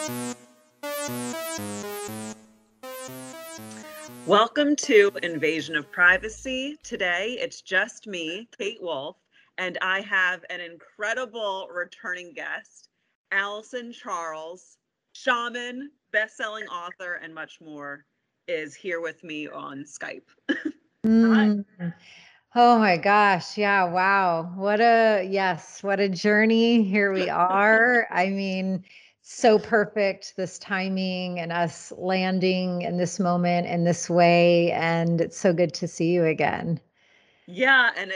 Welcome to Invasion of Privacy. Today, it's just me, Kate Wolf, and I have an incredible returning guest, Allison Charles, shaman, best-selling author, and much more, is here with me on Skype. Hi. Mm. Oh my gosh. Yeah. Wow. What a journey. Here we are. I mean, so perfect, this timing and us landing in this moment in this way. And it's so good to see you again. Yeah, and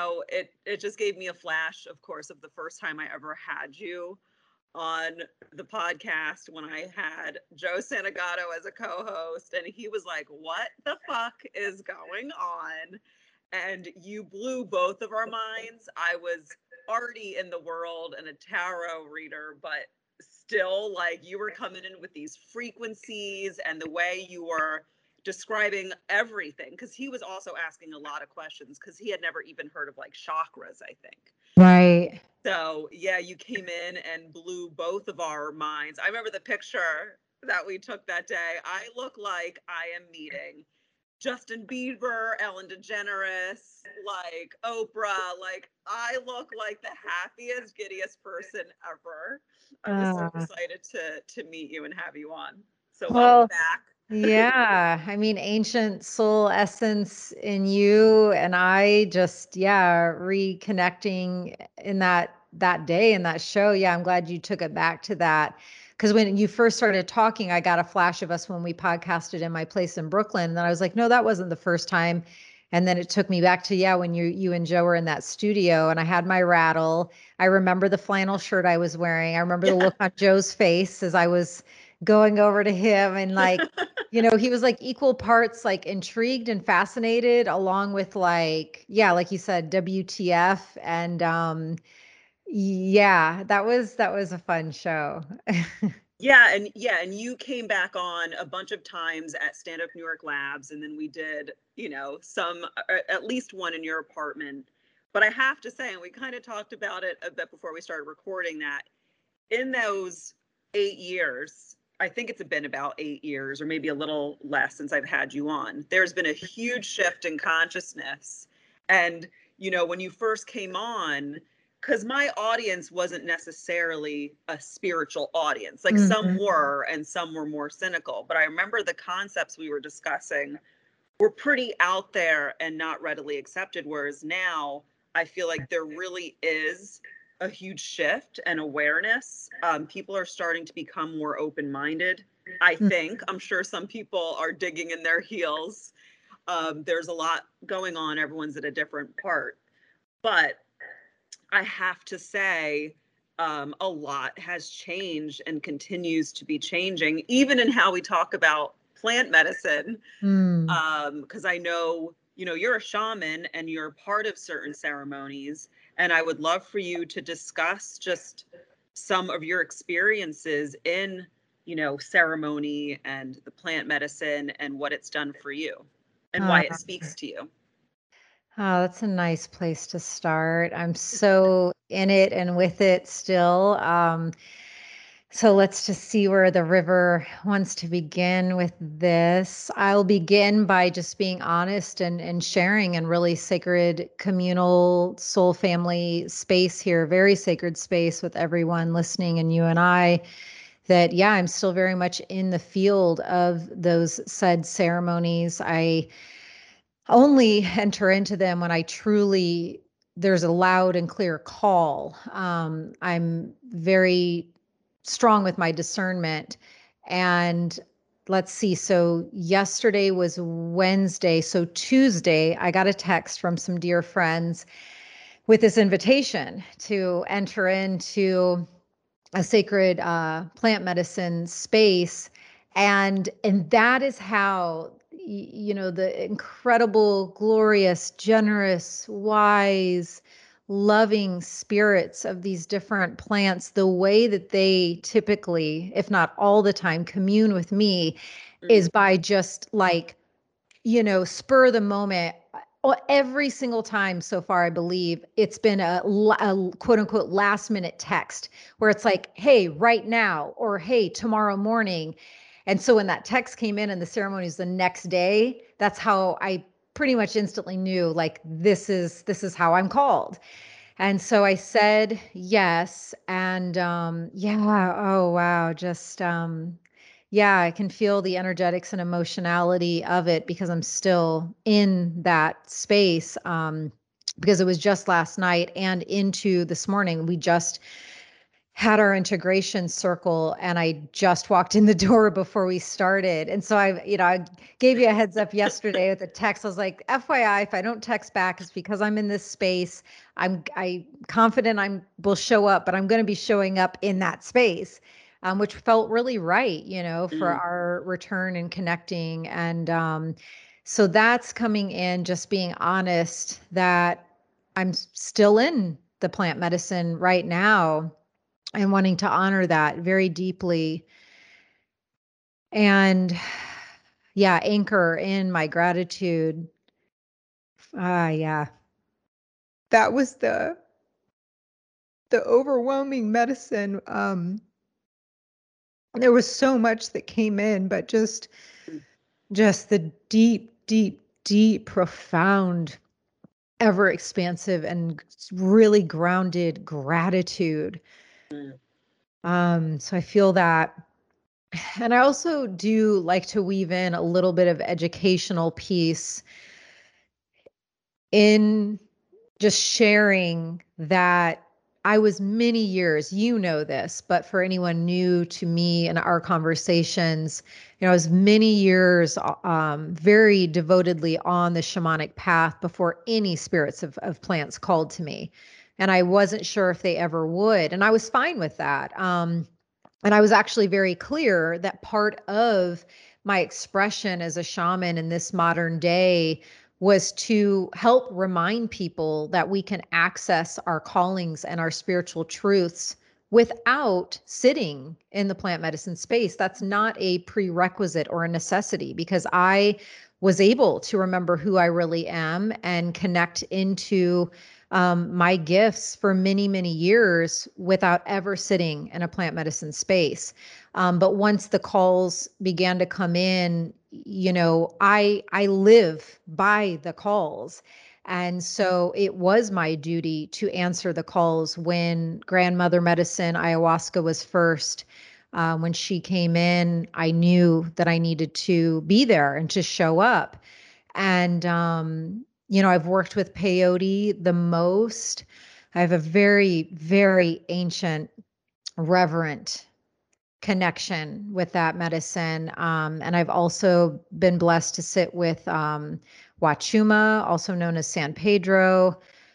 it just gave me a flash, of course, of the first time I ever had you on the podcast when I had Joe Santagato as a co-host, and he was like, "What the fuck is going on?" And you blew both of our minds. I was already in the world and a tarot reader, but still, like, you were coming in with these frequencies and the way you were describing everything, because he was also asking a lot of questions because he had never even heard of like chakras, I think. Right. So, yeah, you came in and blew both of our minds. I remember the picture that we took that day. I look like I am meeting Justin Bieber, Ellen DeGeneres, like Oprah. Like, I look like the happiest, giddiest person ever. I was so Uh, excited to meet you and have you on. So, welcome well, back. yeah. I mean, ancient soul essence in you and I just, yeah, reconnecting in that day in that show. Yeah, I'm glad you took it back to that. Because when you first started talking, I got a flash of us when we podcasted in my place in Brooklyn. And then I was like, no, that wasn't the first time. And then it took me back to, yeah, when you and Joe were in that studio and I had my rattle. I remember the flannel shirt I was wearing. I remember the Yeah. look on Joe's face as I was going over to him and like, he was like equal parts like intrigued and fascinated along with like, yeah, like you said, WTF. And yeah, that was a fun show. Yeah, and you came back on a bunch of times at Stand Up New York Labs, and then we did, some at least one in your apartment. But I have to say, and we kind of talked about it a bit before we started recording, that in those 8 years, I think it's been about 8 years or maybe a little less since I've had you on, there's been a huge shift in consciousness. And, when you first came on, because my audience wasn't necessarily a spiritual audience, like some Mhm. were and some were more cynical. But I remember the concepts we were discussing were pretty out there and not readily accepted. Whereas now I feel like there really is a huge shift and awareness. People are starting to become more open minded. I think, I'm sure some people are digging in their heels. There's a lot going on. Everyone's at a different part. But I have to say, a lot has changed and continues to be changing, even in how we talk about plant medicine. Mm. Because I know, you're a shaman and you're part of certain ceremonies. And I would love for you to discuss just some of your experiences in, ceremony and the plant medicine and what it's done for you and why it Uh, speaks to you. oh, that's a nice place to start. I'm so in it and with it still. So let's just see where the river wants to begin with this. I'll begin by just being honest and sharing and really sacred communal soul family space here, very sacred space with everyone listening and you and I. That, yeah, I'm still very much in the field of those said ceremonies. I only enter into them when I truly, there's a loud and clear call. I'm very strong with my discernment. And let's see. So yesterday was Wednesday. So Tuesday, I got a text from some dear friends with this invitation to enter into a sacred plant medicine space. And that is how the incredible, glorious, generous, wise, loving spirits of these different plants, the way that they typically, if not all the time, commune with me is Mm. by just like spur of the moment. every single time so far, I believe it's been a quote unquote last minute text where it's like, hey, right now, or hey, tomorrow morning. And so when that text came in and the ceremony is the next day, that's how I pretty much instantly knew, like, this is how I'm called. And so I said yes. And yeah, oh wow, just yeah, I can feel the energetics and emotionality of it because I'm still in that space. Because it was just last night and into this morning. We just had our integration circle and I just walked in the door before we started. And so I gave you a heads up yesterday with a text. I was like, FYI, if I don't text back, it's because I'm in this space. I confident I will show up, but I'm going to be showing up in that space. Which felt really right, for Mm, our return and connecting. And so that's coming in, just being honest that I'm still in the plant medicine right now and wanting to honor that very deeply. And yeah, anchor in my gratitude. Yeah. That was the overwhelming medicine. There was so much that came in, but mm, just the deep, deep, deep, profound, ever expansive and really grounded gratitude. mm. So I feel that. And I also do like to weave in a little bit of educational piece in just sharing that I was many years, this, but for anyone new to me and our conversations, I was many years very devotedly on the shamanic path before any spirits of plants called to me. And I wasn't sure if they ever would. And I was fine with that. And I was actually very clear that part of my expression as a shaman in this modern day was to help remind people that we can access our callings and our spiritual truths without sitting in the plant medicine space. That's not a prerequisite or a necessity, because I was able to remember who I really am and connect into my gifts for many, many years without ever sitting in a plant medicine space. But once the calls began to come in, I live by the calls. And so it was my duty to answer the calls when grandmother medicine, ayahuasca, was first. When she came in, I knew that I needed to be there and to show up. And, I've worked with peyote the most. I have a very, very ancient, reverent connection with that medicine. And I've also been blessed to sit with Wachuma, also known as San Pedro.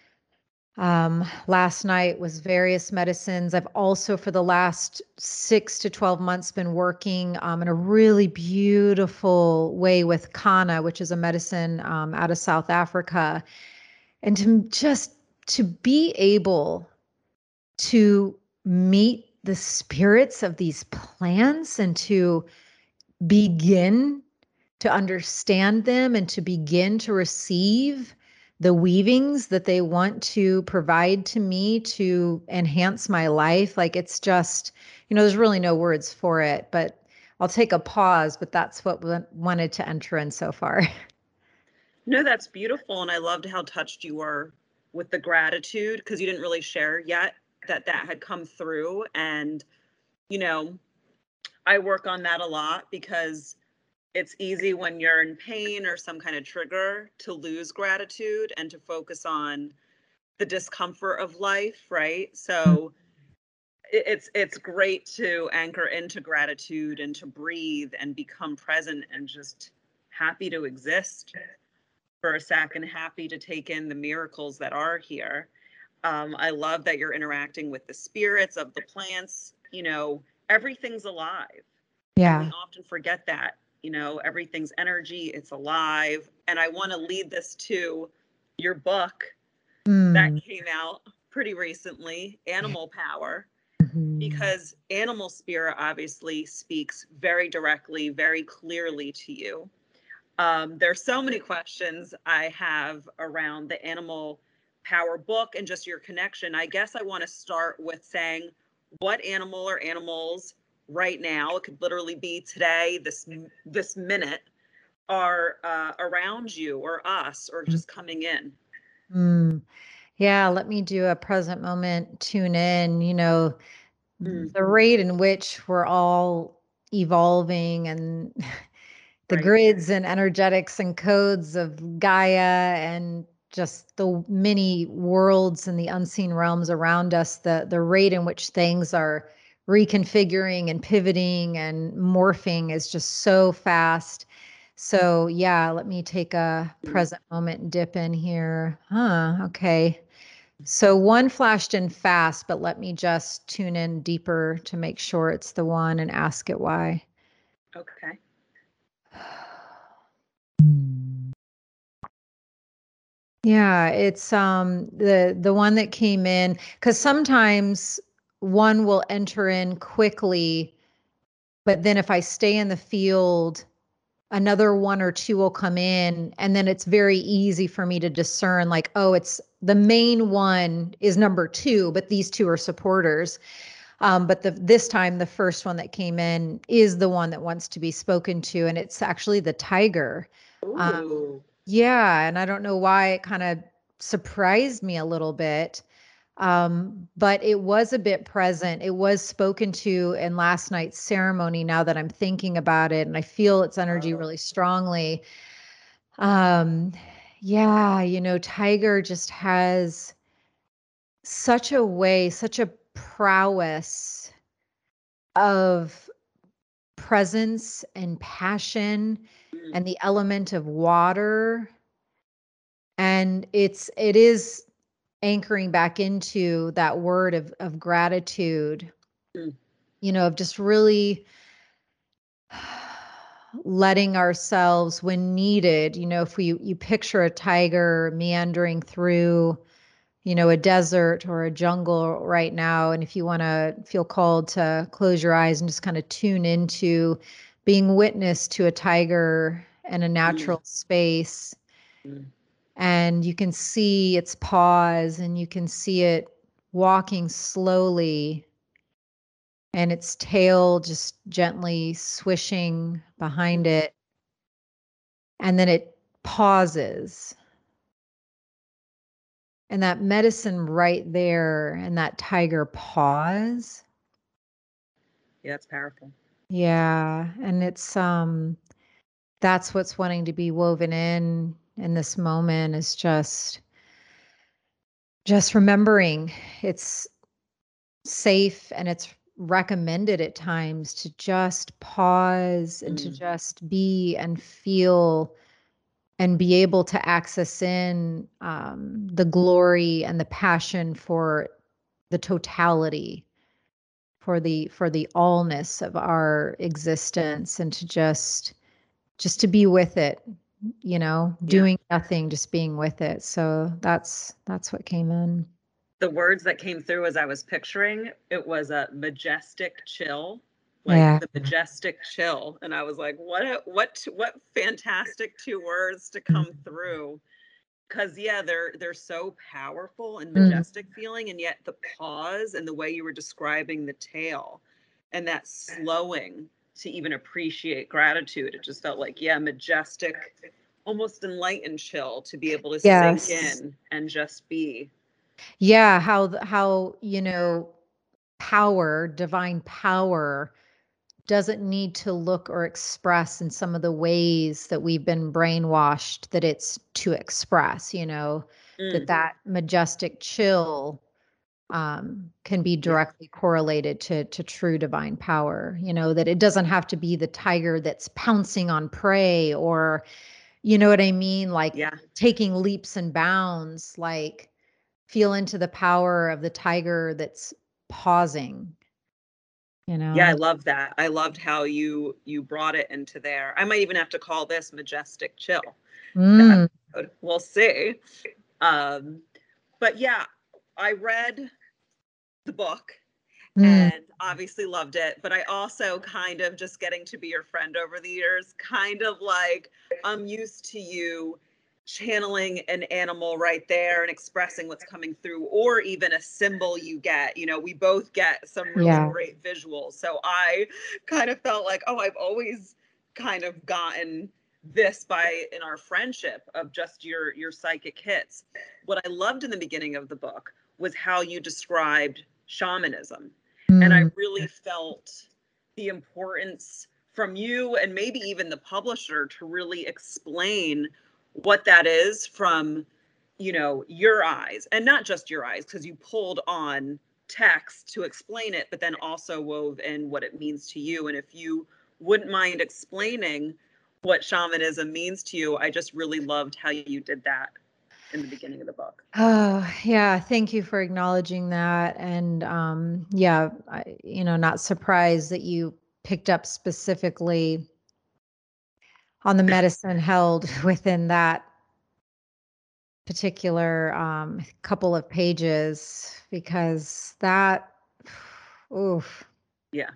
Last night was various medicines. I've also, for the last 6 to 12 months, been working in a really beautiful way with Kana, which is a medicine out of South Africa. And to be able to meet the spirits of these plants and to begin to understand them and to begin to receive the weavings that they want to provide to me to enhance my life. Like, it's just, there's really no words for it, but I'll take a pause, but that's what wanted to enter in so far. No, that's beautiful. And I loved how touched you were with the gratitude, because you didn't really share yet that that had come through. And, you know, I work on that a lot because it's easy when you're in pain or some kind of trigger to lose gratitude and to focus on the discomfort of life, right? So it's great to anchor into gratitude and to breathe and become present and just happy to exist for a second, happy to take in the miracles that are here. I love that you're interacting with the spirits of the plants. Everything's alive. And we Yeah. often forget that, everything's energy, it's alive. And I want to lead this to your book that Mm. came out pretty recently, Animal Power, Mhm. because animal spirit obviously speaks very directly, very clearly to you. There's so many questions I have around the animal power book and just your connection. I guess I want to start with saying what animal or animals right now, it could literally be today, this minute, are around you or us or just coming in. Mm. Yeah, let me do a present moment tune in. The rate in which we're all evolving and the Right. grids and energetics and codes of Gaia and just the many worlds and the unseen realms around us, the rate in which things are reconfiguring and pivoting and morphing is just so fast. So yeah, let me take a present moment and dip in here. Okay. So one flashed in fast, but let me just tune in deeper to make sure it's the one and ask it why. Okay. Yeah, it's the one that came in because sometimes one will enter in quickly, but then if I stay in the field, another one or two will come in, and then it's very easy for me to discern like, oh, it's the main one is number two, but these two are supporters. But this time, the first one that came in is the one that wants to be spoken to, and it's actually the tiger. Ooh. Yeah, and I don't know why it kind of surprised me a little bit. But it was a bit present. It was spoken to in last night's ceremony now that I'm thinking about it, and I feel its energy really strongly. Um, yeah, Tiger just has such a prowess of presence and passion Mm, and the element of water. And it is anchoring back into that word of gratitude, mm, of just really letting ourselves when needed, if you picture a tiger meandering through, a desert or a jungle right now, and if you want to feel called to close your eyes and just kind of tune into being witness to a tiger in a mm, natural space, mm. and you can see its paws and you can see it walking slowly and its tail just gently swishing behind it. And then it pauses. And that medicine right there and that tiger pause. Yeah, it's powerful. Yeah. And that's what's wanting to be woven in this moment is just remembering it's safe and it's recommended at times to just pause and to Mm, just be and feel and be able to access in the glory and the passion for the totality, for the allness of our existence, and to just to be with it, yeah. doing nothing, just being with it. So that's what came in. The words that came through as I was picturing, it was a majestic chill, like Yeah. the majestic chill. And I was like, what fantastic two words to come through. Cause yeah, they're so powerful and Mhm. majestic feeling, and yet the pause and the way you were describing the tail and that slowing to even appreciate gratitude, it just felt like, yeah, majestic, almost enlightened chill to be able to sink Yes. in and just be. Yeah, how power, divine power doesn't need to look or express in some of the ways that we've been brainwashed that it's to express, that Mm, that majestic chill can be yeah, directly correlated to true divine power, that it doesn't have to be the tiger that's pouncing on prey, or you know what I mean, like yeah. taking leaps and bounds, like feel into the power of the tiger that's pausing, you Yeah, I know? love that. I loved how you brought it into there. I might even have to call this majestic chill. The Mm, episode. We'll see. Um, but yeah, I read the book Mm, and obviously loved it. But I also kind of, just getting to be your friend over the years, kind of like, I'm used to you channeling an animal right there and expressing what's coming through, or even a symbol you get. You know, we both get some really yeah. great visuals. So I kind of felt like, oh, I've always kind of gotten this by in our friendship of just your psychic hits. What I loved in the beginning of the book was how you described shamanism. And I Mm, really felt the importance from you and maybe even the publisher to really explain what that is from, you know, your eyes, and not just your eyes, because you pulled on text to explain it, but then also wove in what it means to you. And if you wouldn't mind explaining what shamanism means to you, I just really loved how you did that in the beginning of the book. oh, yeah. Thank you for acknowledging that. And yeah, not surprised that you picked up specifically on the medicine held within that particular couple of pages, because that, oof. Yeah.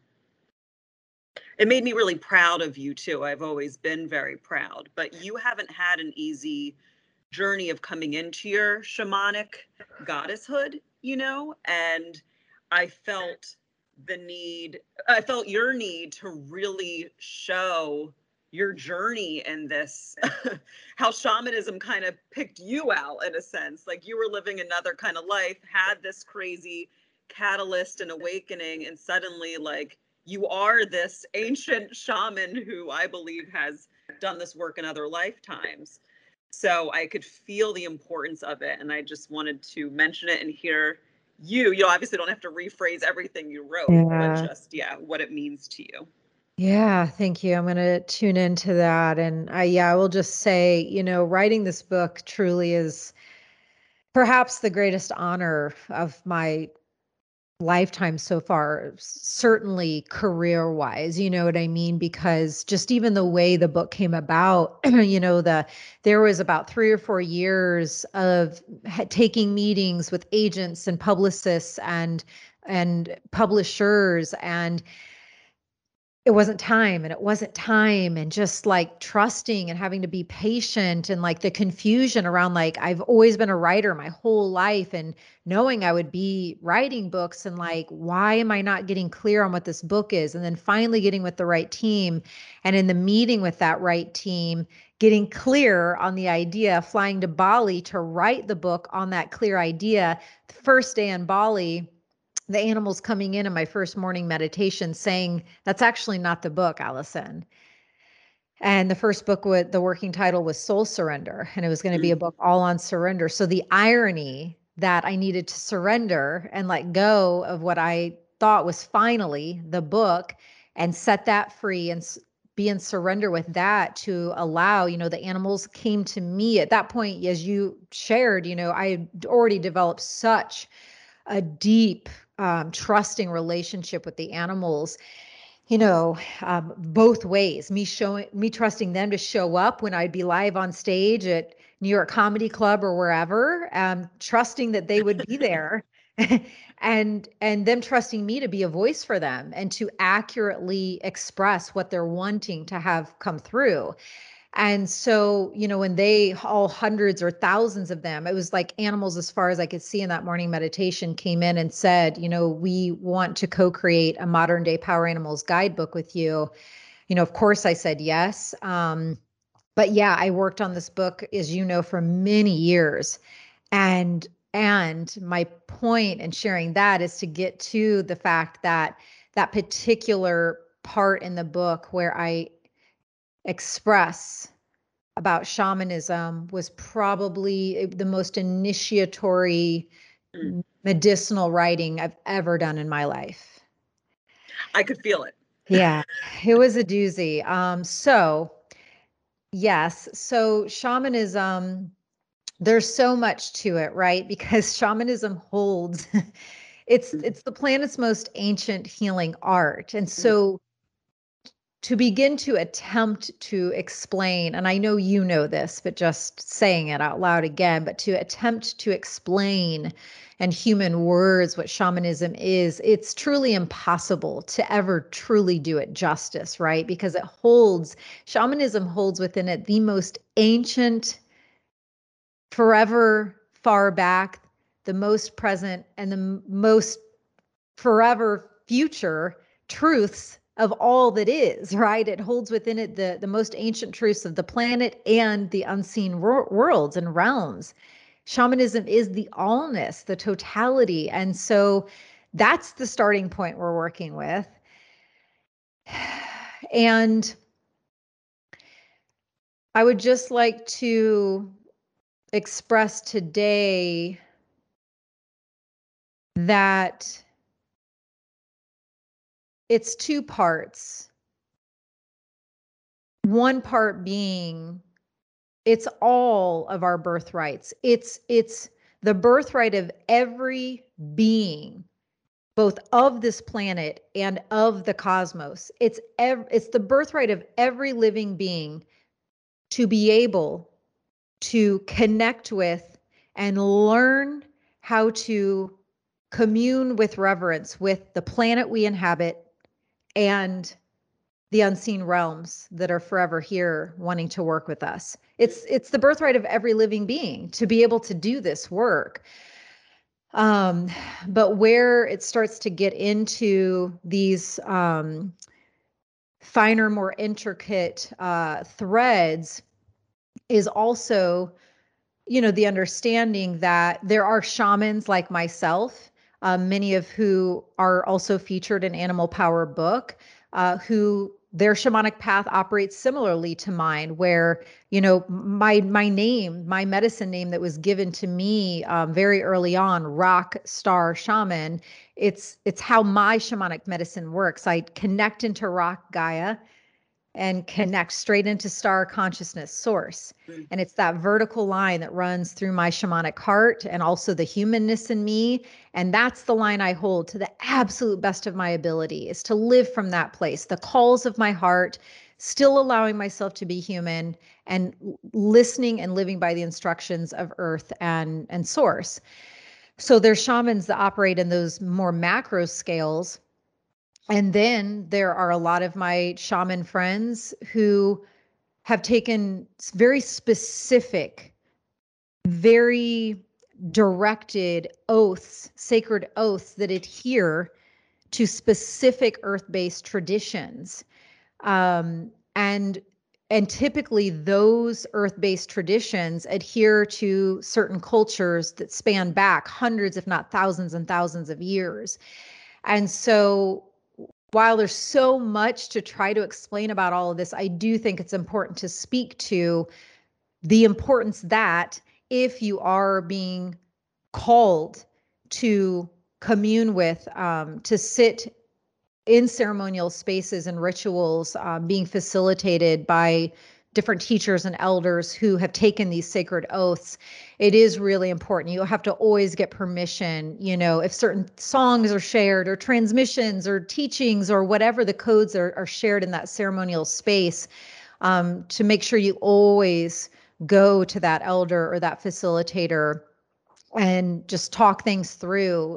It made me really proud of you too. I've always been very proud, but you haven't had an easy journey of coming into your shamanic goddesshood, you know? And I felt I felt your need to really show your journey in this, how shamanism kind of picked you out in a sense. Like, you were living another kind of life, had this crazy catalyst and awakening, and suddenly, like, you are this ancient shaman who I believe has done this work in other lifetimes. So I could feel the importance of it. And I just wanted to mention it and hear you. You obviously don't have to rephrase everything you wrote, but Yeah. just, yeah, what it means to you. Yeah, thank you. I'm going to tune into that. And I will just say, writing this book truly is perhaps the greatest honor of my lifetime so far, certainly career wise, you know what I mean? Because just even the way the book came about, there was about 3 or 4 years of taking meetings with agents and publicists and publishers, and it wasn't time, and just like trusting and having to be patient, and like the confusion around, like, I've always been a writer my whole life, and knowing I would be writing books, and like, why am I not getting clear on what this book is? And then finally getting with the right team, and in the meeting with that right team, getting clear on the idea, flying to Bali to write the book on that clear idea. The first day in Bali, the animals coming in my first morning meditation saying, "That's actually not the book, Allison." And the first book, with the working title was Soul Surrender, and it was going to be Mm. a book all on surrender. So the irony that I needed to surrender and let go of what I thought was finally the book, and set that free, and be in surrender with that, to allow, the animals came to me at that point. As you shared, I had already developed such a deep, trusting relationship with the animals, both ways. Me trusting them to show up when I'd be live on stage at New York Comedy Club or wherever, trusting that they would be there, and them trusting me to be a voice for them and to accurately express what they're wanting to have come through. And so, when they, all hundreds or thousands of them, it was like animals as far as I could see in that morning meditation, came in and said, "We want to co-create a modern day Power Animals guidebook with you." Of course I said yes. But yeah, I worked on this book, as for many years. And my point in sharing that is to get to the fact that that particular part in the book where I express about shamanism was probably the most initiatory Mm. medicinal writing I've ever done in my life. I could feel it. Yeah, it was a doozy. So yes, so shamanism, there's so much to it, right? Because shamanism holds it's Mm. it's the planet's most ancient healing art. And Mm. so to begin to attempt to explain, and I know you know this, but just saying it out loud again, but to attempt to explain in human words what shamanism is, it's truly impossible to ever truly do it justice, right? Because shamanism holds within it the most ancient, forever far back, the most present, and the most forever future truths of all that is, right? It holds within it the most ancient truths of the planet and the unseen worlds and realms. Shamanism is the allness, the totality. And so that's the starting point we're working with. And I would just like to express today that it's two parts. One part being it's all of our birthrights. It's the birthright of every being, both of this planet and of the cosmos. It's the birthright of every living being to be able to connect with and learn how to commune with reverence with the planet we inhabit and the unseen realms that are forever here wanting to work with us. It's the birthright of every living being to be able to do this work. But where it starts to get into these finer, more intricate threads is also, the understanding that there are shamans like myself, many of who are also featured in Animal Power book, who their shamanic path operates similarly to mine, where, my name, my medicine name that was given to me very early on, Rock Star Shaman, it's how my shamanic medicine works. I connect into Rock Gaia and connect straight into star consciousness source. And it's that vertical line that runs through my shamanic heart and also the humanness in me. And that's the line I hold to the absolute best of my ability, is to live from that place, the calls of my heart, still allowing myself to be human and listening and living by the instructions of earth and source. So there's shamans that operate in those more macro scales. And then there are a lot of my shaman friends who have taken very specific, very directed oaths, sacred oaths that adhere to specific earth-based traditions. And typically those earth-based traditions adhere to certain cultures that span back hundreds, if not thousands and thousands of years. And so while there's so much to try to explain about all of this, I do think it's important to speak to the importance that if you are being called to commune with, to sit in ceremonial spaces and rituals, being facilitated by different teachers and elders who have taken these sacred oaths, it is really important. You have to always get permission, if certain songs are shared or transmissions or teachings or whatever the codes are shared in that ceremonial space, to make sure you always go to that elder or that facilitator and just talk things through,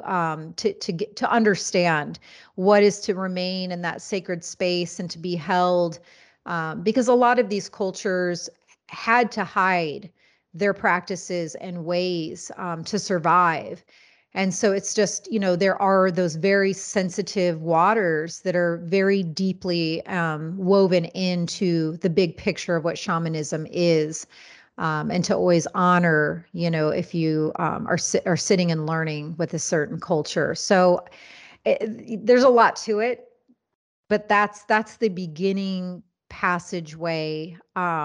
to understand what is to remain in that sacred space and to be held, because a lot of these cultures had to hide their practices and ways, to survive. And so it's just, there are those very sensitive waters that are very deeply woven into the big picture of what shamanism is. And to always honor, if you are sitting and learning with a certain culture. So there's a lot to it, but that's the beginning passageway.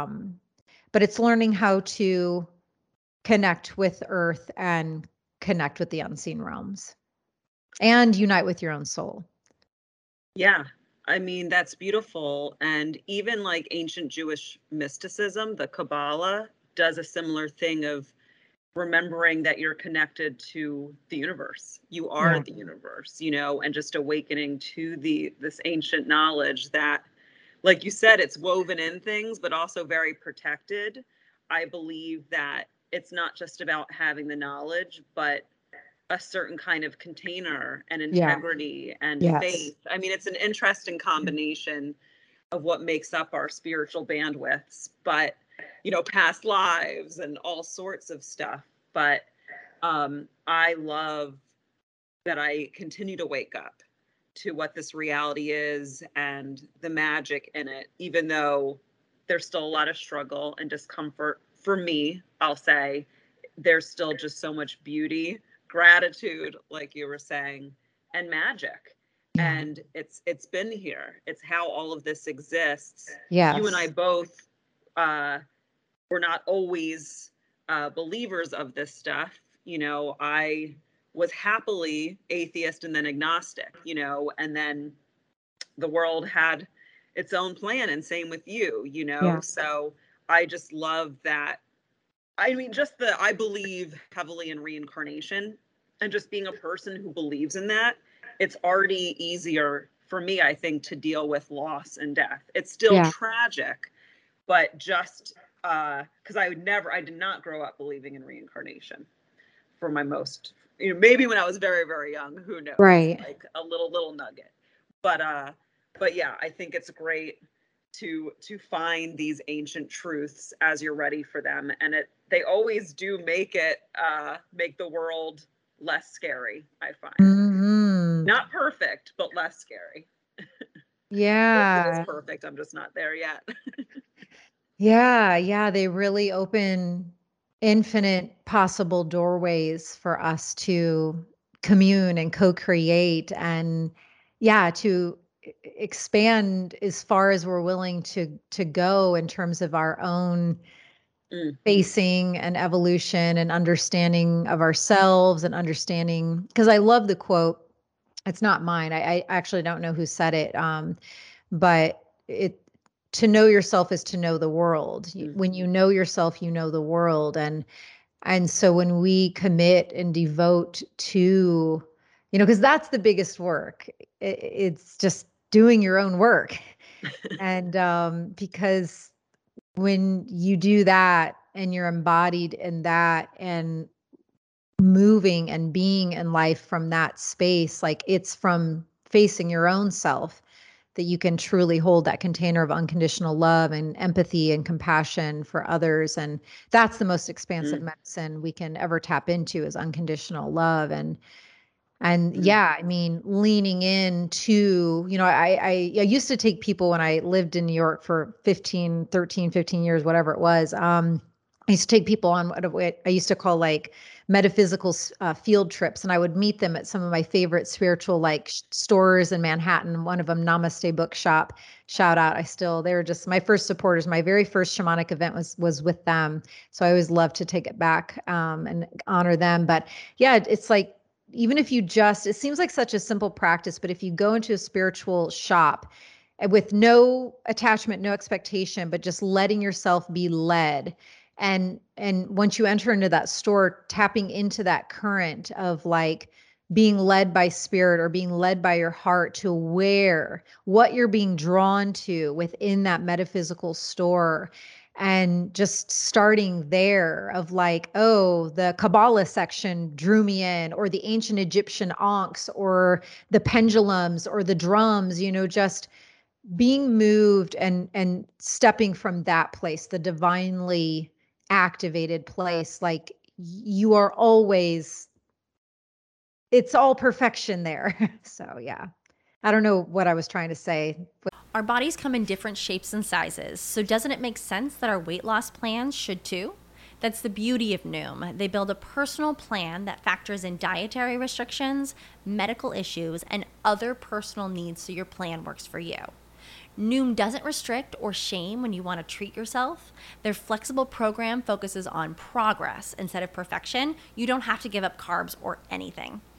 But it's learning how to connect with earth and connect with the unseen realms and unite with your own soul. Yeah. I mean, that's beautiful. And even like ancient Jewish mysticism, the Kabbalah does a similar thing of remembering that you're connected to the universe. You are Yeah. the universe, and just awakening to this ancient knowledge that like you said, it's woven in things, but also very protected. I believe that it's not just about having the knowledge, but a certain kind of container and Yeah. integrity and Yes. faith. I mean, it's an interesting combination of what makes up our spiritual bandwidths, but past lives and all sorts of stuff. But I love that I continue to wake up to what this reality is and the magic in it, even though there's still a lot of struggle and discomfort for me. I'll say there's still just so much beauty, gratitude, like you were saying, and magic. Yeah. And it's been here. It's how all of this exists. You and I Yes. both uh, were not always believers of this stuff. I was happily atheist and then agnostic, and then the world had its own plan, and same with you. Yeah. So I just love that. I mean, I believe heavily in reincarnation, and just being a person who believes in that, it's already easier for me, I think, to deal with loss and death. It's still Yeah. tragic, but just because I did not grow up believing in reincarnation for my most, maybe when I was very, very young, who knows, Right. like a little nugget. But yeah, I think it's great to find these ancient truths as you're ready for them, and they always do make the world less scary, I find. Hmm. Not perfect, but less scary. Maybe it is Yeah. perfect, I'm just not there yet. Yeah. Yeah. They really open infinite possible doorways for us to commune and co-create and yeah, to expand as far as we're willing to go in terms of our own Mm-hmm. facing and evolution and understanding of ourselves and understanding because I love the quote. It's not mine. I actually don't know who said it. But it to know yourself is to know the world. When you Mm-hmm. know yourself, you know the world. And so when we commit and devote to, because that's the biggest work. It's just doing your own work. And because when you do that and you're embodied in that and moving and being in life from that space, like it's from facing your own self that you can truly hold that container of unconditional love and empathy and compassion for others. And that's the most expansive Mm-hmm. medicine we can ever tap into is unconditional love. And Mm-hmm. yeah, I mean, leaning into, I used to take people when I lived in New York for 15 years, whatever it was. I used to take people on what I used to call like metaphysical field trips, and I would meet them at some of my favorite spiritual like stores in Manhattan. One of them, Namaste Bookshop. Shout out! They were just my first supporters. My very first shamanic event was with them, so I always love to take it back and honor them. But yeah, it's like even if it seems like such a simple practice, but if you go into a spiritual shop with no attachment, no expectation, but just letting yourself be led. And once you enter into that store, tapping into that current of like being led by spirit or being led by your heart to where what you're being drawn to within that metaphysical store and just starting there of like, oh, the Kabbalah section drew me in, or the ancient Egyptian ankhs, or the pendulums, or the drums, just being moved and stepping from that place, the divinely activated place, like you are always, it's all perfection there. So yeah. I don't know what I was trying to say. Our bodies come in different shapes and sizes, so doesn't it make sense that our weight loss plans should too? That's the beauty of Noom. They build a personal plan that factors in dietary restrictions, medical issues, and other personal needs so your plan works for you. Noom doesn't restrict or shame when you want to treat yourself. Their flexible program focuses on progress instead of perfection. You don't have to give up carbs or anything.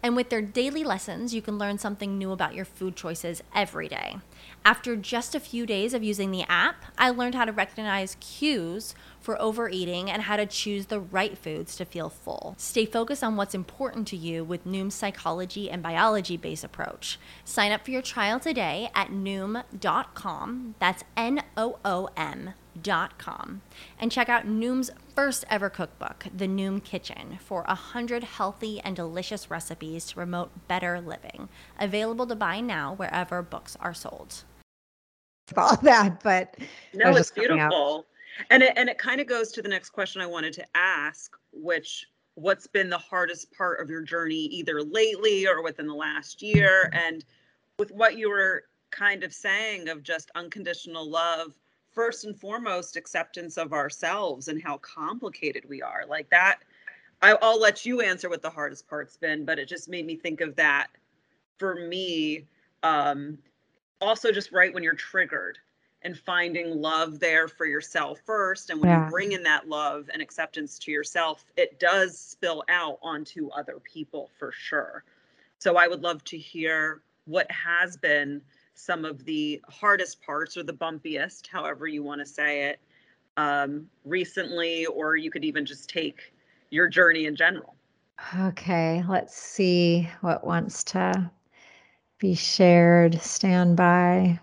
And with their daily lessons, you can learn something new about your food choices every day. After just a few days of using the app, I learned how to recognize cues for overeating and how to choose the right foods to feel full. Stay focused on what's important to you with Noom's psychology and biology-based approach. Sign up for your trial today at Noom.com. That's NOOM.com. And check out Noom's first ever cookbook, The Noom Kitchen, for 100 healthy and delicious recipes to promote better living. Available to buy now wherever books are sold. All that, but that No, was it's just coming out. beautiful. And it kind of goes to the next question I wanted to ask, which what's been the hardest part of your journey, either lately or within the last year? And with what you were kind of saying of just unconditional love, first and foremost, acceptance of ourselves and how complicated we are. Like that, I'll let you answer what the hardest part's been, but it just made me think of that for me. Also just right when you're triggered and finding love there for yourself first. And when you bring in that love and acceptance to yourself, it does spill out onto other people for sure. So I would love to hear what has been some of the hardest parts or the bumpiest, however you want to say it, recently, or you could even just take your journey in general. Okay, let's see what wants to be shared. Stand by.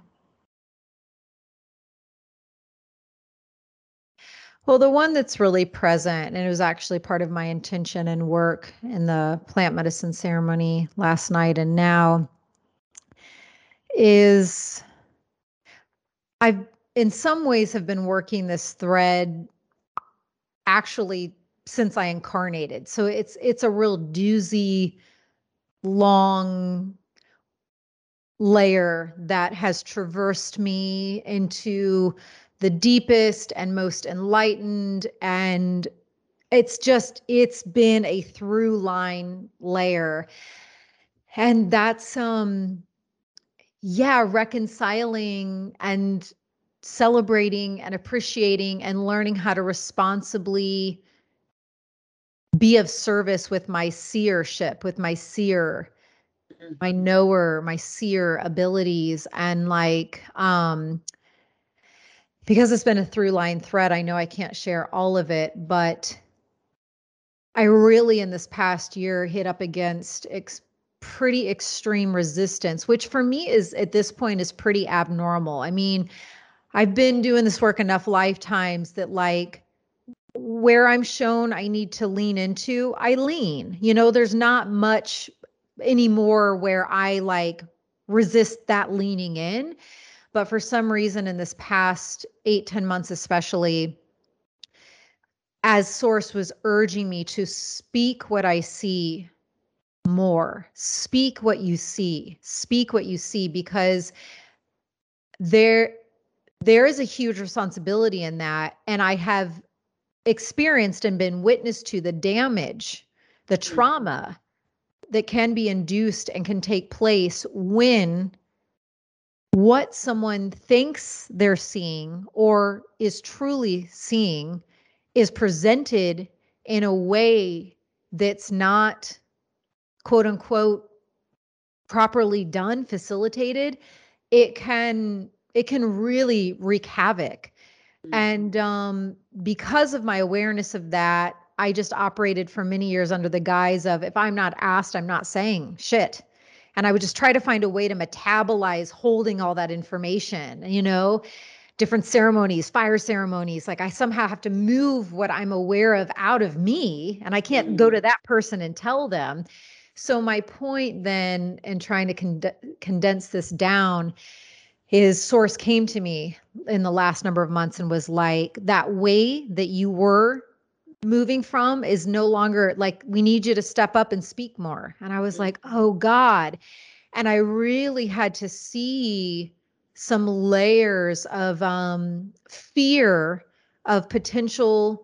Well, the one that's really present, and it was actually part of my intention and work in the plant medicine ceremony last night and now, is I've in some ways have been working this thread actually since I incarnated. So it's a real doozy, long layer that has traversed me into the deepest and most enlightened, and it's been a through line layer. And that's reconciling and celebrating and appreciating and learning how to responsibly be of service with my seership, with my seer, my knower, my seer abilities. And because it's been a through line thread, I know I can't share all of it, but I really in this past year hit up against pretty extreme resistance, which for me is at this point is pretty abnormal. I mean, I've been doing this work enough lifetimes that where I'm shown I need to lean into, I lean. There's not much anymore where I resist that leaning in. But for some reason in this past 8-10 months, especially, as Source was urging me to speak what I see more, speak what you see, because there is a huge responsibility in that. And I have experienced and been witness to the damage, the trauma that can be induced and can take place when what someone thinks they're seeing or is truly seeing is presented in a way that's not, quote unquote, properly done, facilitated. It can really wreak havoc. And because of my awareness of that, I just operated for many years under the guise of, if I'm not asked, I'm not saying shit. And I would just try to find a way to metabolize holding all that information, different ceremonies, fire ceremonies. Like I somehow have to move what I'm aware of out of me, and I can't go to that person and tell them. So my point then in trying to condense this down is Source came to me in the last number of months and was like, that way that you were moving from is no longer, like, we need you to step up and speak more. And I was like, oh God. And I really had to see some layers of fear of potential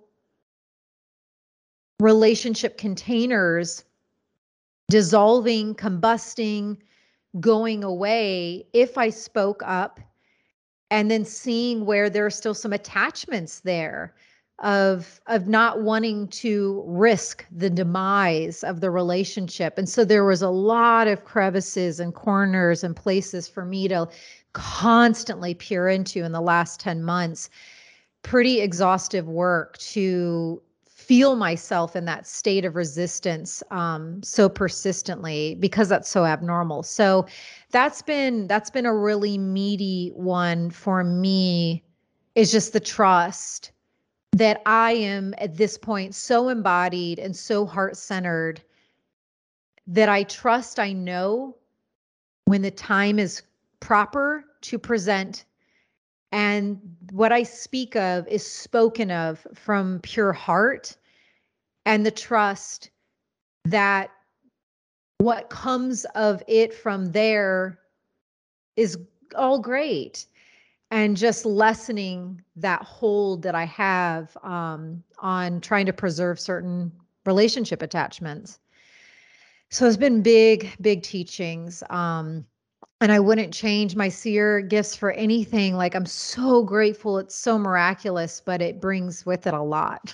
relationship containers dissolving, combusting, going away if I spoke up, and then seeing where there are still some attachments there of not wanting to risk the demise of the relationship. And so there was a lot of crevices and corners and places for me to constantly peer into in the last 10 months. Pretty exhaustive work to feel myself in that state of resistance so persistently, because that's so abnormal. So that's been a really meaty one for me, is just the trust that I am at this point so embodied and so heart-centered that I trust I know when the time is proper to present. And what I speak of is spoken of from pure heart, and the trust that what comes of it from there is all great. And just lessening that hold that I have on trying to preserve certain relationship attachments. So it's been big, big teachings. And I wouldn't change my seer gifts for anything. Like, I'm so grateful. It's so miraculous, but it brings with it a lot.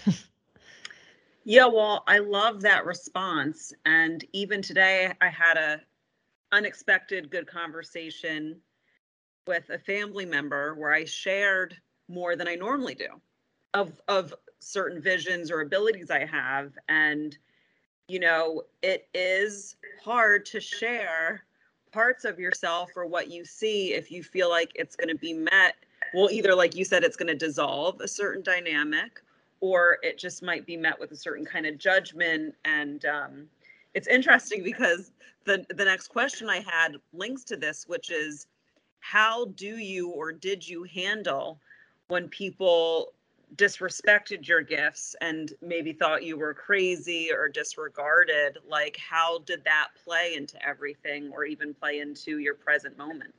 Yeah, well, I love that response. And even today, I had a unexpected good conversation with a family member where I shared more than I normally do of certain visions or abilities I have. And, you know, it is hard to share parts of yourself or what you see if you feel like it's going to be met. Well, either like you said, it's going to dissolve a certain dynamic, or it just might be met with a certain kind of judgment. And it's interesting because the next question I had links to this, which is, how do you or did you handle when people disrespected your gifts and maybe thought you were crazy or disregarded? Like, how did that play into everything, or even play into your present moment?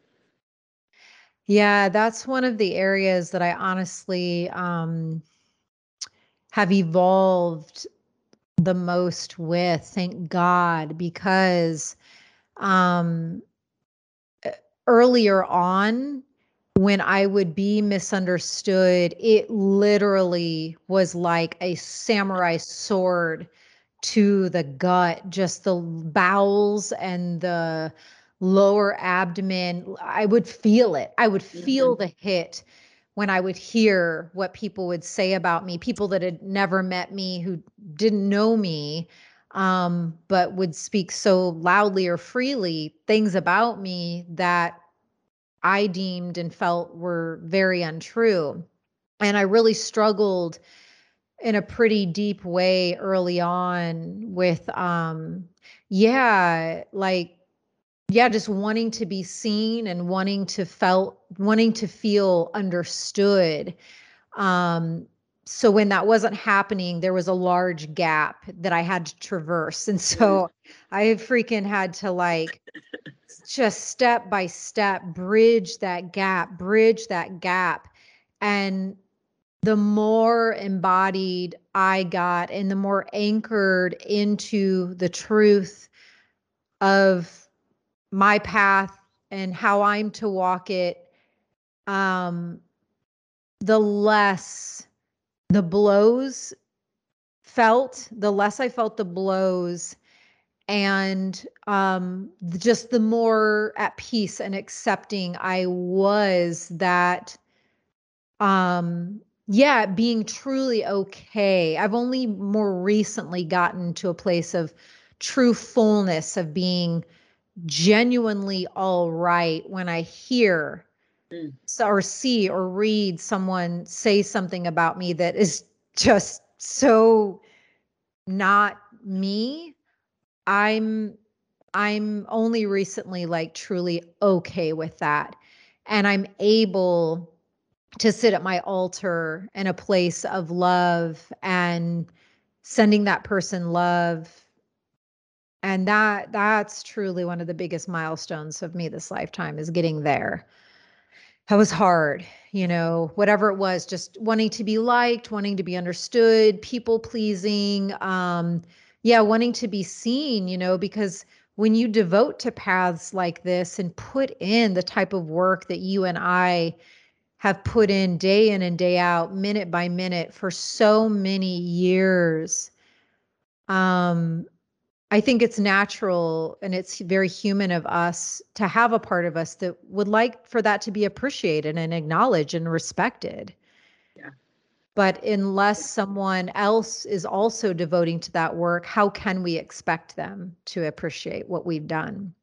Yeah, that's one of the areas that I honestly have evolved the most with, thank God, because um, earlier on, when I would be misunderstood, it literally was like a samurai sword to the gut, just the bowels and the lower abdomen. I would feel it. I would feel Mm-hmm. the hit when I would hear what people would say about me, people that had never met me, who didn't know me, but would speak so loudly or freely things about me that I deemed and felt were very untrue. And I really struggled in a pretty deep way early on with yeah, like, yeah, just wanting to be seen and wanting to feel understood. um so when that wasn't happening, there was a large gap that I had to traverse. And so I freaking had to, like, just step by step bridge that gap. And the more embodied I got and the more anchored into the truth of my path and how I'm to walk it, um, the less the blows the less I felt the blows. And just the more at peace and accepting I was that, yeah, being truly okay. I've only more recently gotten to a place of true fullness, of being genuinely all right when I hear Mm. or see or read someone say something about me that is just so not me. I'm I'm only recently, like, truly okay with that. And I'm able to sit at my altar in a place of love and sending that person love. And that's truly one of the biggest milestones of me this lifetime, is getting there. That was hard, whatever it was, just wanting to be liked, wanting to be understood, people pleasing, yeah, wanting to be seen, because when you devote to paths like this and put in the type of work that you and I have put in and day out, minute by minute for so many years. I think it's natural and it's very human of us to have a part of us that would like for that to be appreciated and acknowledged and respected. Yeah. But unless someone else is also devoting to that work, how can we expect them to appreciate what we've done?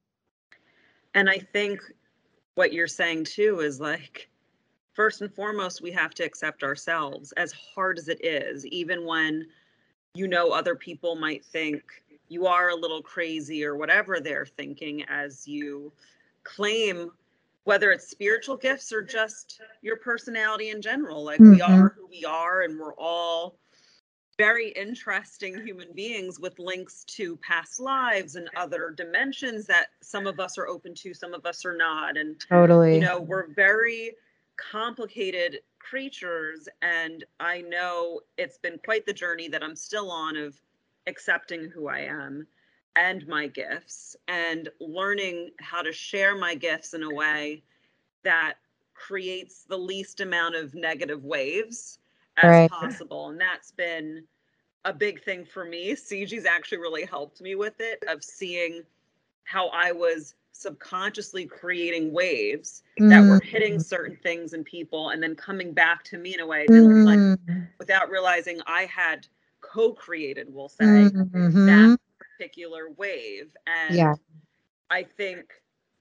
And I think what you're saying too is like, first and foremost, we have to accept ourselves as hard as it is, even when other people might think you are a little crazy or whatever they're thinking as you claim, whether it's spiritual gifts or just your personality in general. Like we are who we are, and we're all very interesting human beings with links to past lives and other dimensions that some of us are open to, some of us are not. And, Totally. we're very complicated creatures. And I know it's been quite the journey that I'm still on of accepting who I am and my gifts and learning how to share my gifts in a way that creates the least amount of negative waves as Right. possible. And that's been a big thing for me. CG's actually really helped me with it, of seeing how I was subconsciously creating waves that were hitting certain things in people and then coming back to me in a way like, without realizing I had co-created, we'll say, that particular wave. And Yeah. I think,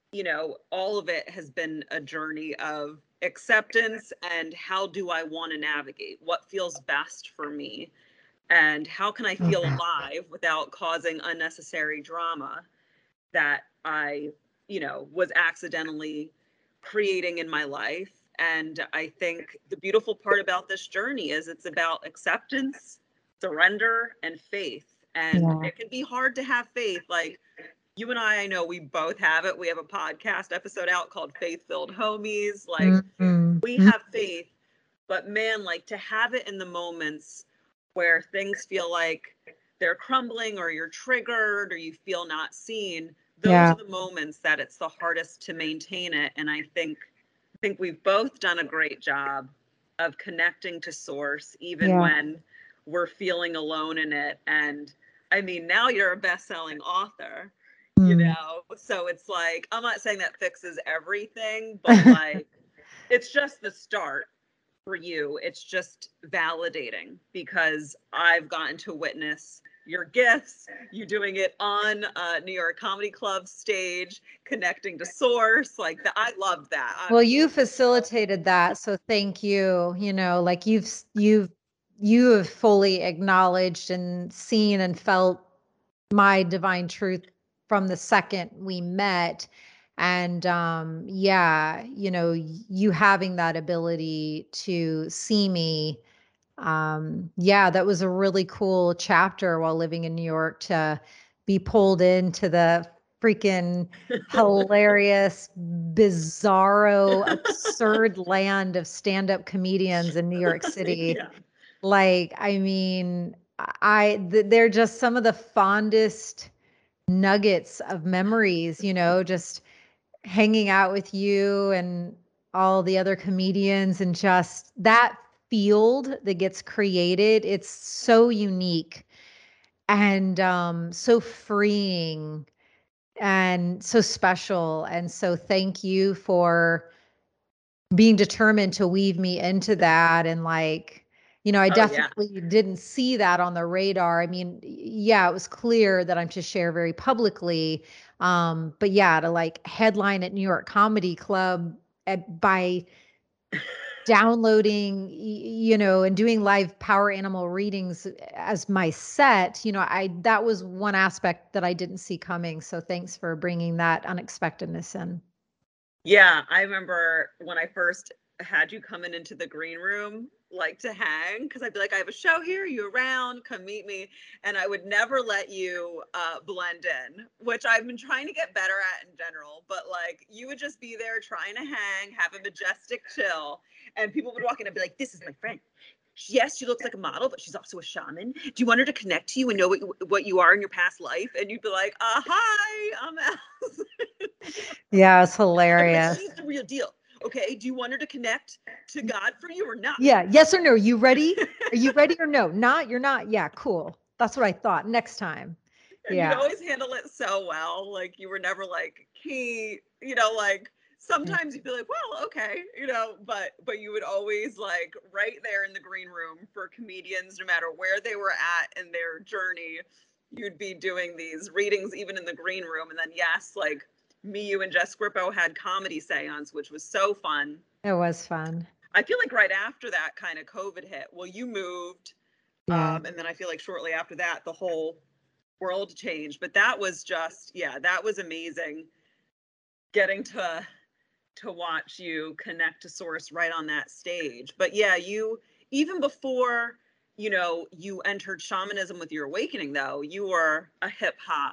all of it has been a journey of acceptance and how do I want to navigate what feels best for me, and how can I feel alive without causing unnecessary drama that I, was accidentally creating in my life. And I think the beautiful part about this journey is it's about acceptance, surrender, and faith. And it can be hard to have faith. Like you and I know we both have it. We have a podcast episode out called Faith Filled Homies. Like we have faith, but man, like to have it in the moments where things feel like they're crumbling or you're triggered or you feel not seen, those are the moments that it's the hardest to maintain it. And I think we've both done a great job of connecting to source, even when we're feeling alone in it. And I mean, now you're a best-selling author, so it's like, I'm not saying that fixes everything, but like, it's just the start for you. It's just validating because I've gotten to witness your gifts, you doing it on New York Comedy Club stage, connecting to source. Like I love that. Well, you facilitated that, so thank you. Like you have fully acknowledged and seen and felt my divine truth from the second we met. And you having that ability to see me. That was a really cool chapter while living in New York, to be pulled into the freaking hilarious, bizarro, absurd land of stand-up comedians in New York City. Like, I mean, they're just some of the fondest nuggets of memories, just hanging out with you and all the other comedians, and just that field that gets created. It's so unique and so freeing and so special. And so thank you for being determined to weave me into that. And like, I definitely didn't see that on the radar. I mean, it was clear that I'm to share very publicly. But to like headline at New York Comedy Club by downloading, and doing live power animal readings as my set, that was one aspect that I didn't see coming. So thanks for bringing that unexpectedness in. Yeah, I remember when I first had you coming into the green room, like to hang, because I'd be like, I have a show here, you around, come meet me. And I would never let you blend in, which I've been trying to get better at in general. But like, you would just be there trying to hang, have a majestic chill. And people would walk in and be like, this is my friend. Yes, she looks like a model, but she's also a shaman. Do you want her to connect to you and know what you are in your past life? And you'd be like, hi, I'm Alice. Yeah, it's hilarious. Like, she's the real deal. okay, do you want her to connect to God for you or not? Yeah. Yes or no? You ready? Are you ready or no? Not, you're not. Yeah. Cool. That's what I thought. Next time. And you'd Yeah. always handle it so well. Like you were never like, Kate, like sometimes you'd be like, well, okay, but you would always like right there in the green room for comedians, no matter where they were at in their journey, you'd be doing these readings even in the green room. And then yes, like me, you and Jess Grippo had comedy seance, which was so fun. It was fun. I feel like right after that kind of COVID hit, well, you moved. Yeah. And then I feel like shortly after that, the whole world changed. But that was just, yeah, that was amazing. Getting to watch you connect to source right on that stage. But yeah, you even before, you entered shamanism with your awakening, though, you were a hip hop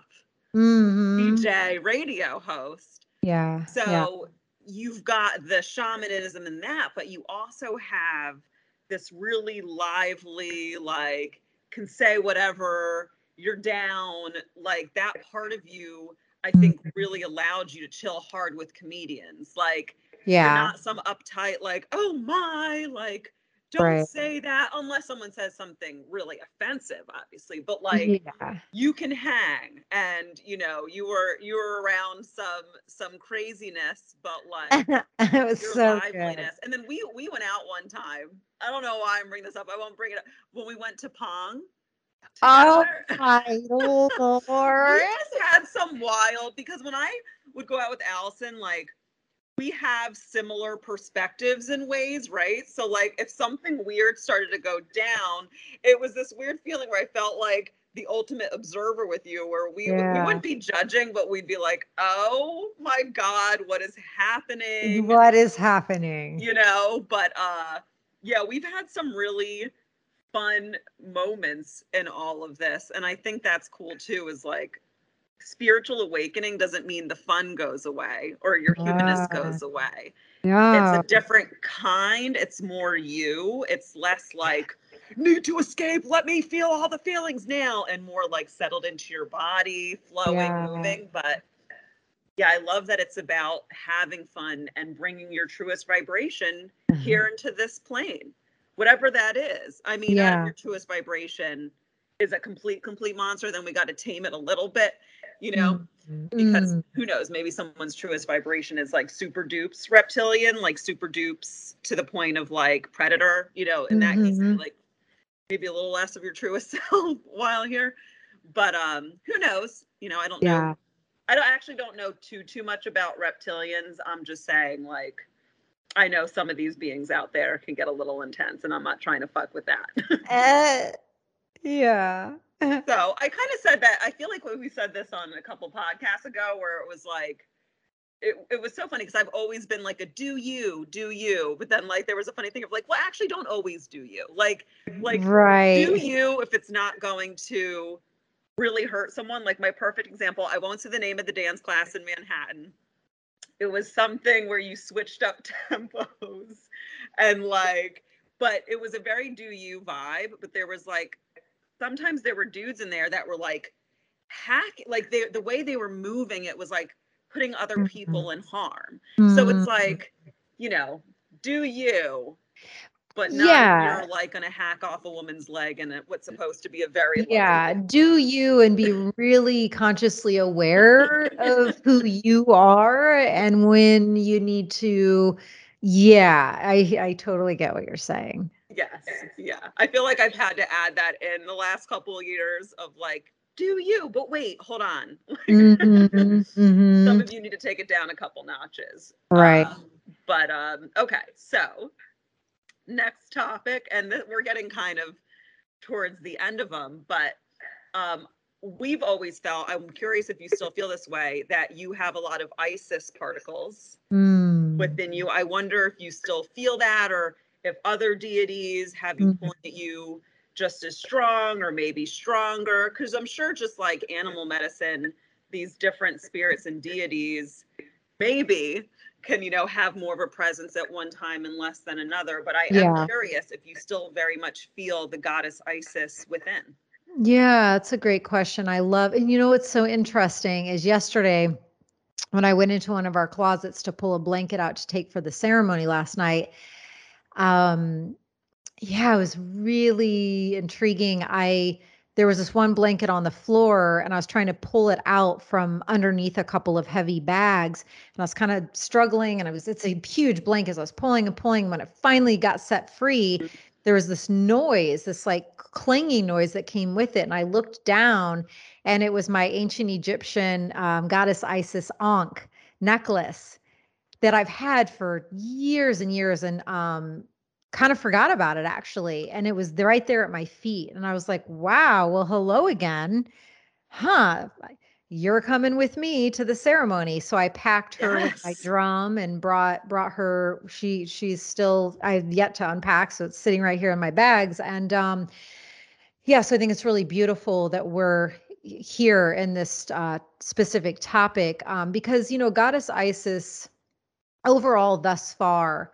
DJ radio host. Yeah. Yeah. So you've got the shamanism in that, but you also have this really lively, like, can say whatever, you're down, like that part of you, I think really allowed you to chill hard with comedians. Like, you're Yeah. not some uptight, like, oh my, like, don't Right. say that unless someone says something really offensive, obviously. But like, Yeah. you can hang, and you were around some craziness, but like It was your so good. liveliness. And then we went out one time. I don't know why I'm bringing this up. I won't bring it up. When we went to Pong Oh together, my we Lord. just had some wild, because when I would go out with Allison, like, we have similar perspectives in ways, right? So like if something weird started to go down, it was this weird feeling where I felt like the ultimate observer with you, where we Yeah. wouldn't be judging, but we'd be like, oh my God, what is happening? What is happening? But yeah, we've had some really fun moments in all of this. And I think that's cool too, is like, spiritual awakening doesn't mean the fun goes away or your humanness goes away. It's Yeah. a different kind. It's more you. It's less like, need to escape, let me feel all the feelings now, and more like settled into your body, flowing, Yeah. moving. But yeah, I love that it's about having fun and bringing your truest vibration here into this plane, whatever that is. I mean, out of Yeah. your truest vibration is a complete monster, then we got to tame it a little bit, because who knows, maybe someone's truest vibration is like super dupes reptilian, like super dupes to the point of like predator, in that case, like maybe a little less of your truest self while here. But who knows? I don't know. Yeah. Actually don't know too much about reptilians. I'm just saying, like, I know some of these beings out there can get a little intense, and I'm not trying to fuck with that. Yeah. So I kind of said that. I feel like when we said this on a couple podcasts ago, where it was like, it was so funny because I've always been like a do you, but then like there was a funny thing of like, well, actually don't always do you. Like Right. do you if it's not going to really hurt someone. Like my perfect example, I won't say the name of the dance class in Manhattan. It was something where you switched up tempos and like, but it was a very do you vibe, but there was like, sometimes there were dudes in there that were like like the way they were moving, it was like putting other people in harm. So it's like, do you, but not if Yeah. you're like gonna hack off a woman's leg and what's supposed to be a very Yeah. lovely Do you, and be really consciously aware of who you are and when you need to. Yeah. I totally get what you're saying. Yes. Yeah. I feel like I've had to add that in the last couple of years of like, do you, but wait, hold on. Some of you need to take it down a couple notches. Right. But okay, so next topic, and we're getting kind of towards the end of them, but we've always felt, I'm curious if you still feel this way, that you have a lot of Isis particles within you. I wonder if you still feel that, or if other deities have you point at you just as strong or maybe stronger, because I'm sure just like animal medicine, these different spirits and deities maybe can have more of a presence at one time and less than another. But I am curious if you still very much feel the goddess Isis within. Yeah, it's a great question. I love, and what's so interesting is yesterday when I went into one of our closets to pull a blanket out to take for the ceremony last night, um, yeah, it was really intriguing. There was this one blanket on the floor and I was trying to pull it out from underneath a couple of heavy bags. And I was kind of struggling and it's a huge blanket. So I was pulling and pulling. When it finally got set free, there was this noise, this like clanging noise that came with it. And I looked down and it was my ancient Egyptian goddess Isis Ankh necklace that I've had for years and years, and kind of forgot about it actually. And it was right there at my feet. And I was like, wow, well, hello again. Huh. You're coming with me to the ceremony. So I packed her with my Yes. drum and brought her. She's still, I've yet to unpack. So it's sitting right here in my bags. And yeah, so I think it's really beautiful that we're here in this specific topic, because, Goddess Isis overall thus far,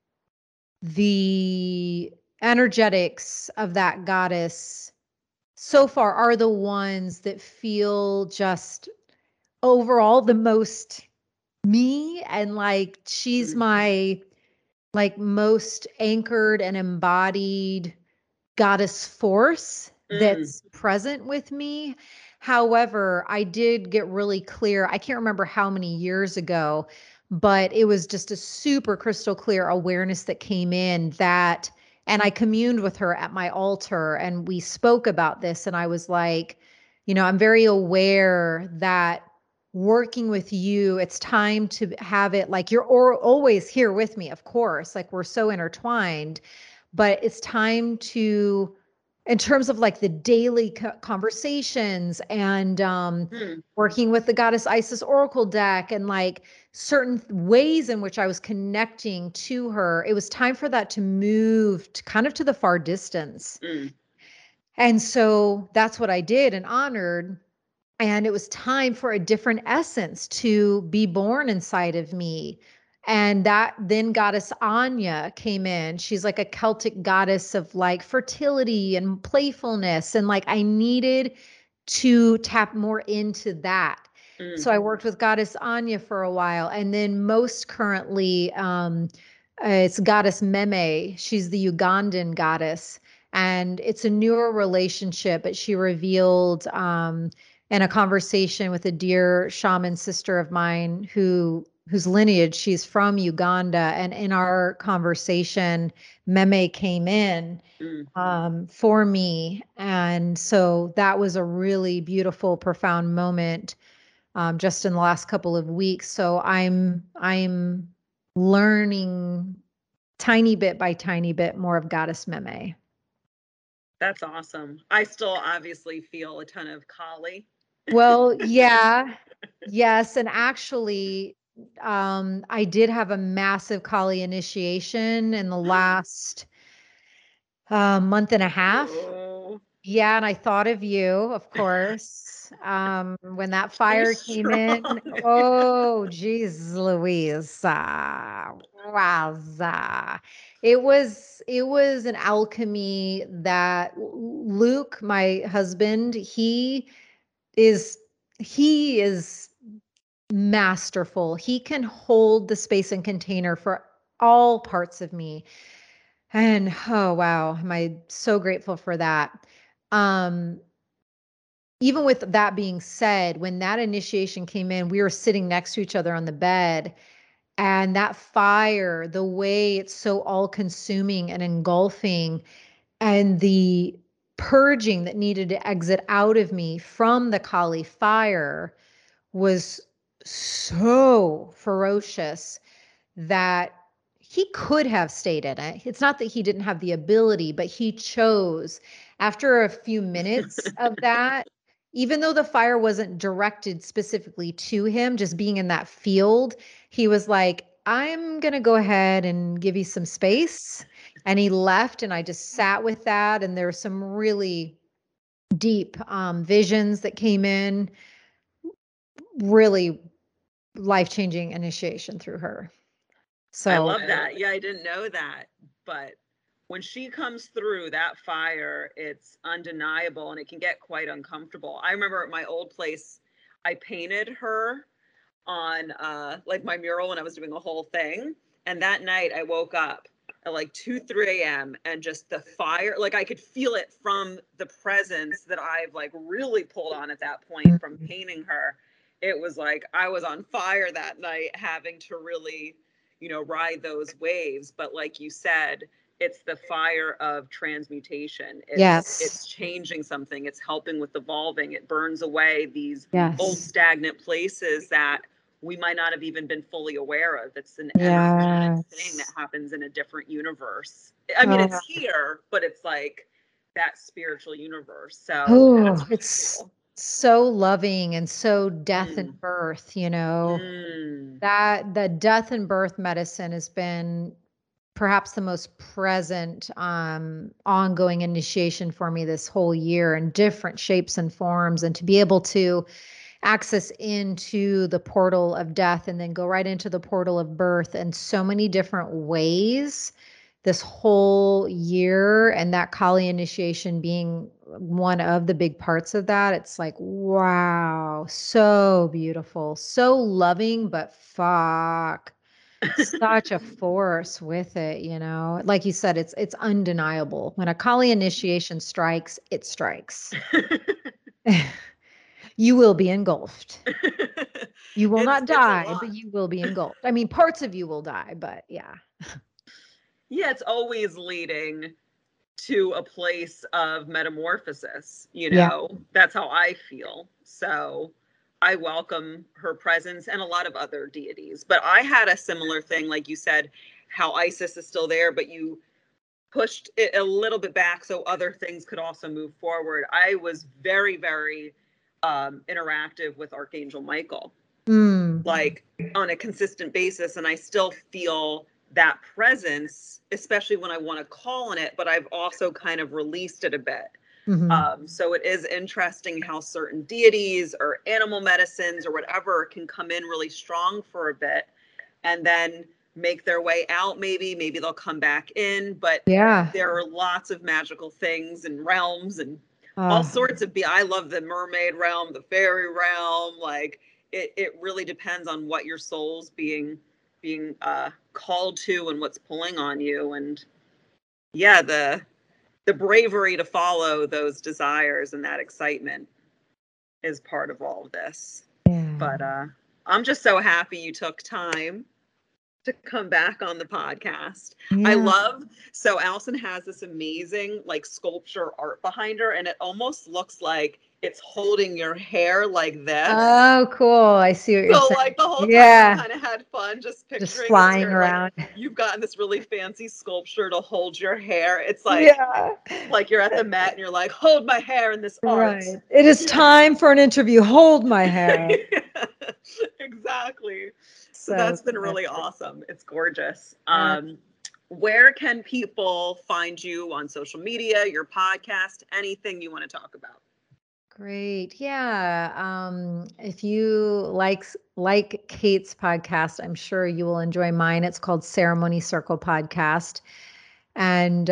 the energetics of that goddess so far are the ones that feel just overall the most me, and like she's my like most anchored and embodied goddess force that's present with me. However, I did get really clear. I can't remember how many years ago, but it was just a super crystal clear awareness that came in that, and I communed with her at my altar and we spoke about this. And I was like, I'm very aware that working with you, it's time to have it like you're always here with me, of course, like we're so intertwined, but it's time to, in terms of like the daily conversations and working with the goddess Isis oracle deck and like certain ways in which I was connecting to her, it was time for that to move to kind of to the far distance. And so that's what I did and honored. And it was time for a different essence to be born inside of me. And that then goddess Anya came in. She's like a Celtic goddess of like fertility and playfulness. And like I needed to tap more into that. So I worked with goddess Anya for a while. And then most currently, it's goddess Meme. She's the Ugandan goddess. And it's a newer relationship, but she revealed in a conversation with a dear shaman sister of mine whose lineage, she's from Uganda. And in our conversation, Meme came in for me. And so that was a really beautiful, profound moment just in the last couple of weeks. So I'm learning tiny bit by tiny bit more of Goddess Meme. That's awesome. I still obviously feel a ton of Kali. Well, yeah, yes. And actually, I did have a massive Kali initiation in the last month and a half. Oh, Yeah, and I thought of you, of course, when that fire she's came in. strong. Oh, geez, Louise. Wowza. It was an alchemy that Luke, my husband, is he is masterful. He can hold the space and container for all parts of me. And oh wow, am I so grateful for that. Um, Even with that being said, when that initiation came in, we were sitting next to each other on the bed, and that fire, the way it's so all consuming and engulfing, and the purging that needed to exit out of me from the Kali fire was so ferocious that he could have stayed in it. It's not that he didn't have the ability, but he chose after a few minutes of that, even though the fire wasn't directed specifically to him, just being in that field, he was like, I'm going to go ahead and give you some space. And he left, and I just sat with that. And there were some really deep visions that came in, really life-changing initiation through her. I So love that. Yeah, I didn't know that. But when she comes through that fire, it's undeniable and it can get quite uncomfortable. I remember at my old place, I painted her on like my mural when I was doing a whole thing. And that night I woke up at like 2, 3 a.m. and just the fire, like I could feel it from the presence that I've like really pulled on at that point from painting her. It was like I was on fire that night, having to really, ride those waves. But like you said, it's the fire of transmutation. Yes. It's changing something. It's helping with evolving. It burns away these old Yes. stagnant places that we might not have even been fully aware of. It's an energetic thing that happens in a different universe. I mean, it's here, but it's like that spiritual universe. So it's cool. so loving and so death and birth, that the death and birth medicine has been perhaps the most present ongoing initiation for me this whole year in different shapes and forms. And to be able to access into the portal of death and then go right into the portal of birth in so many different ways this whole year, and that Kali initiation being one of the big parts of that, it's like, wow, so beautiful, so loving, but fuck, such a force with it, like you said, it's undeniable when a Kali initiation strikes, it strikes. You will be engulfed. You will not die, but you will be engulfed. I mean, parts of you will die, but yeah. Yeah, it's always leading to a place of metamorphosis, That's how I feel. So I welcome her presence and a lot of other deities. But I had a similar thing, like you said, how Isis is still there, but you pushed it a little bit back so other things could also move forward. I was very, very interactive with Archangel Michael, like on a consistent basis. And I still feel that presence, especially when I want to call on it, but I've also kind of released it a bit. So it is interesting how certain deities or animal medicines or whatever can come in really strong for a bit and then make their way out. Maybe they'll come back in, but there are lots of magical things and realms and all sorts of I love the mermaid realm, the fairy realm. Like it really depends on what your soul's being called to and what's pulling on you. And yeah, the bravery to follow those desires and that excitement is part of all of this. But I'm just so happy you took time to come back on the podcast. I love, so Allison has this amazing like sculpture art behind her, and it almost looks like it's holding your hair like this. Oh, cool. I see what you're saying. So like the whole time I kind of had fun just picturing just flying around. Like, you've gotten this really fancy sculpture to hold your hair. It's like, like you're at the Met and you're like, hold my hair in this art. Right. It is time for an interview. Hold my hair. Exactly. So that's been really awesome. It's gorgeous. Where can people find you on social media, your podcast, anything you want to talk about? Great. Yeah. If you like Kate's podcast, I'm sure you will enjoy mine. It's called Ceremony Circle Podcast. And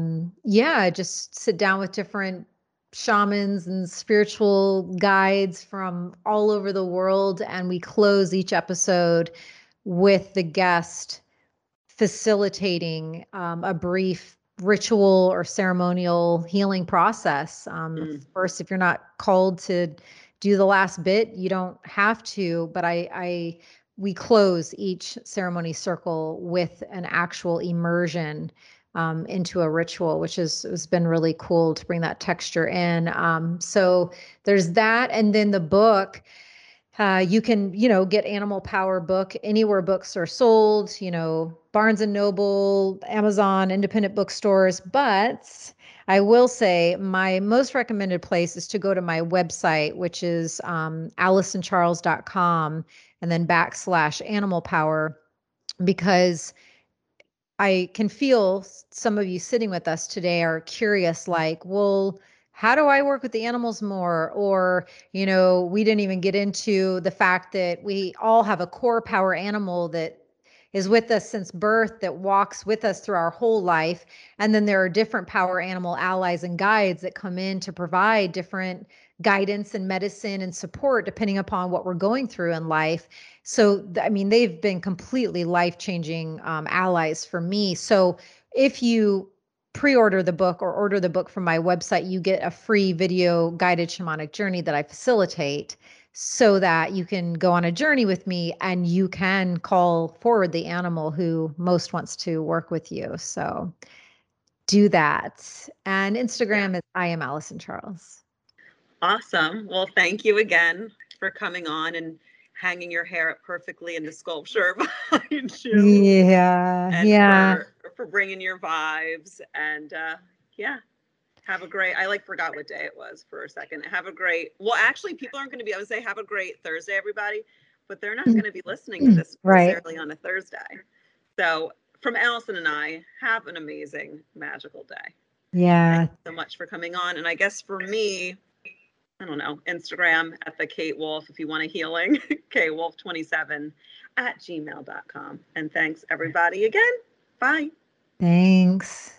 just sit down with different shamans and spiritual guides from all over the world. And we close each episode with the guest facilitating a brief ritual or ceremonial healing process. Of course, if you're not called to do the last bit, you don't have to, but we close each ceremony circle with an actual immersion into a ritual, which has been really cool to bring that texture in. So there's that. And then the book, you can, get Animal Power book anywhere books are sold, Barnes and Noble, Amazon, independent bookstores. But I will say my most recommended place is to go to my website, which is AllisonCharles.com and then /Animal Power, because I can feel some of you sitting with us today are curious, like, well, how do I work with the animals more? Or, we didn't even get into the fact that we all have a core power animal that is with us since birth, that walks with us through our whole life. And then there are different power animal allies and guides that come in to provide different guidance and medicine and support depending upon what we're going through in life. So, I mean, they've been completely life-changing allies for me. So if you pre-order the book or order the book from my website, you get a free video guided shamanic journey that I facilitate so that you can go on a journey with me and you can call forward the animal who most wants to work with you. So do that. And Instagram is I am Allison Charles. Awesome. Well, thank you again for coming on and hanging your hair up perfectly in the sculpture behind you. Yeah. And Yeah. for bringing your vibes. And yeah, have a great, I forgot what day it was for a second. Have a great, well, actually, people aren't going to be able to say have a great Thursday, everybody, but they're not going to be listening to this Right. necessarily on a Thursday. So from Allison and I, have an amazing, magical day. Yeah. Thank you so much for coming on. And I guess for me, I don't know, Instagram at the Kate Wolf, if you want a healing, kwolf27 @gmail.com. And thanks everybody again. Bye. Thanks.